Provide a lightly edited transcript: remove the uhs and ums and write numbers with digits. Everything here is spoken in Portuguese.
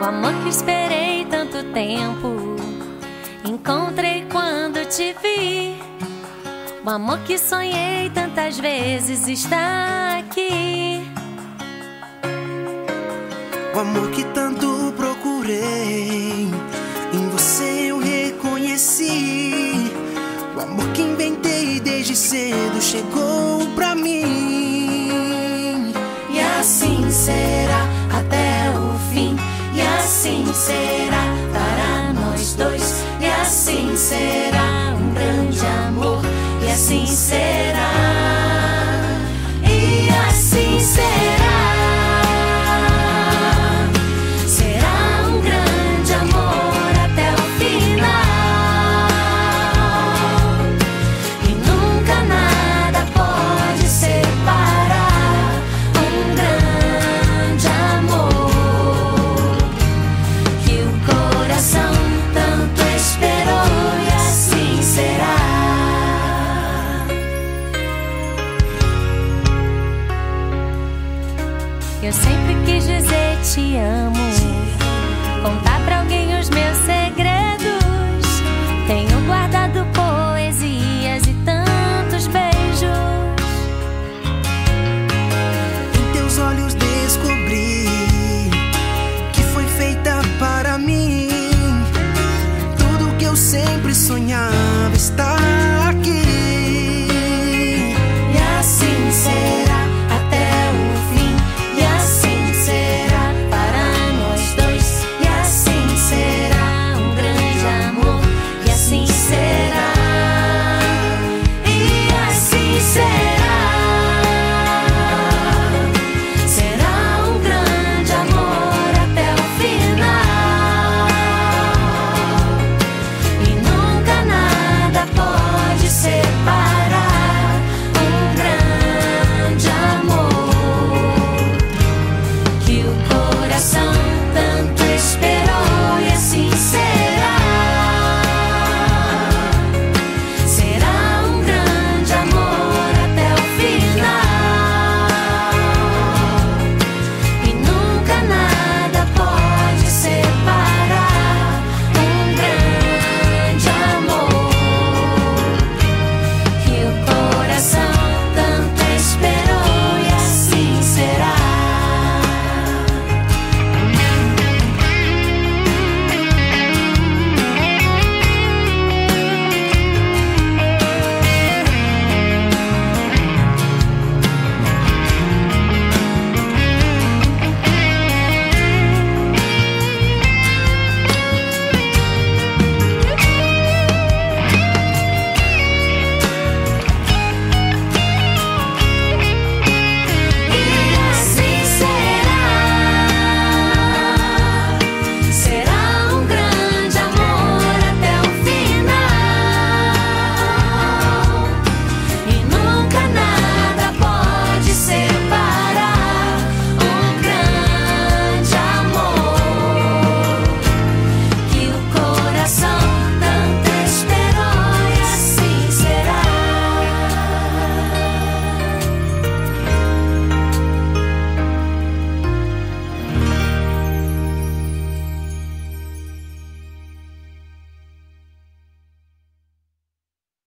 O amor que esperei tanto tempo, encontrei quando te vi. O amor que sonhei tantas vezes está aqui. O amor que tanto procurei, em você eu reconheci. O amor que inventei desde cedo chegou pra mim. E assim será até o fim. E assim será para nós dois. E assim será.